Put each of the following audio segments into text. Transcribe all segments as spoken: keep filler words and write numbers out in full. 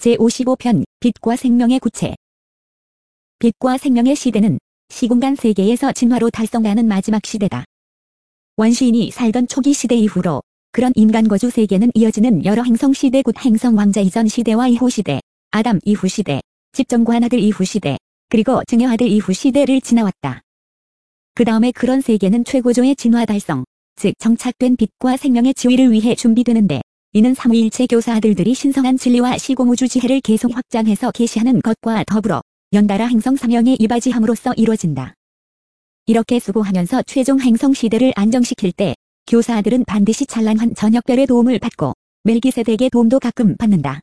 제오십오 편 빛과 생명의 구체. 빛과 생명의 시대는 시공간 세계에서 진화로 달성하는 마지막 시대다. 원시인이 살던 초기 시대 이후로 그런 인간 거주 세계는 이어지는 여러 행성 시대, 곧 행성 왕자 이전 시대와 이후 시대, 아담 이후 시대, 집정관 아들 이후 시대, 그리고 증여 아들 이후 시대를 지나왔다. 그 다음에 그런 세계는 최고조의 진화 달성, 즉 정착된 빛과 생명의 지위를 위해 준비되는데, 이는 삼위일체 교사 아들들이 신성한 진리와 시공우주 지혜를 계속 확장해서 계시하는 것과 더불어 연달아 행성 사명에 이바지함으로써 이루어진다. 이렇게 수고하면서 최종 행성 시대를 안정시킬 때 교사 아들은 반드시 찬란한 저녁별의 도움을 받고 멜기세덱의 도움도 가끔 받는다.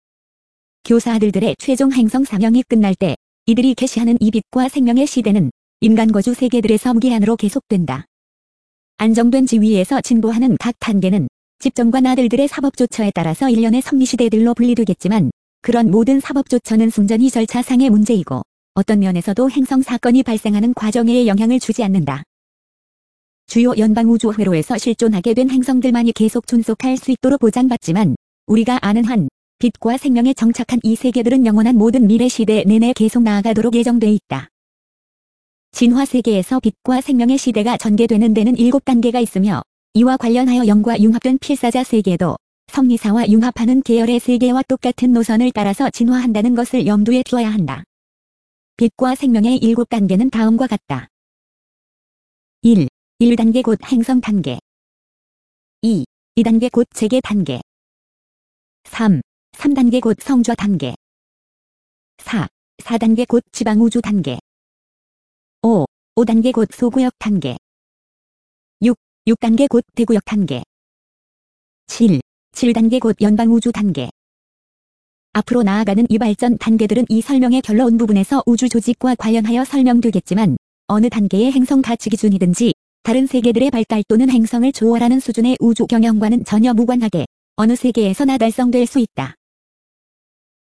교사 아들들의 최종 행성 사명이 끝날 때 이들이 계시하는 이 빛과 생명의 시대는 인간 거주 세계들에서 무기한으로 계속된다. 안정된 지위에서 진보하는 각 단계는 집정관 아들들의 사법조처에 따라서 일련의 섭리시대들로 분리되겠지만, 그런 모든 사법조처는 순전히 절차상의 문제이고 어떤 면에서도 행성 사건이 발생하는 과정에 영향을 주지 않는다. 주요 연방우주회로에서 실존하게 된 행성들만이 계속 존속할 수 있도록 보장받지만, 우리가 아는 한 빛과 생명에 정착한 이 세계들은 영원한 모든 미래 시대 내내 계속 나아가도록 예정돼 있다. 진화 세계에서 빛과 생명의 시대가 전개되는 데는 일곱 단계가 있으며, 이와 관련하여 영과 융합된 필사자 세계도 성리사와 융합하는 계열의 세계와 똑같은 노선을 따라서 진화한다는 것을 염두에 두어야 한다. 빛과 생명의 일곱 단계는 다음과 같다. 일. 일 단계 곧 행성 단계. 이. 이 단계 곧 재계 단계. 삼. 삼 단계 곧 성좌 단계. 사. 사 단계 곧 지방우주 단계. 오. 오 단계 곧 소구역 단계. 육. 육 단계 곧 대구역 단계. 칠. 칠 단계 곧 연방우주 단계. 앞으로 나아가는 이 발전 단계들은 이 설명의 결론 부분에서 우주 조직과 관련하여 설명되겠지만, 어느 단계의 행성 가치 기준이든지 다른 세계들의 발달 또는 행성을 초월하는 수준의 우주 경영과는 전혀 무관하게 어느 세계에서나 달성될 수 있다.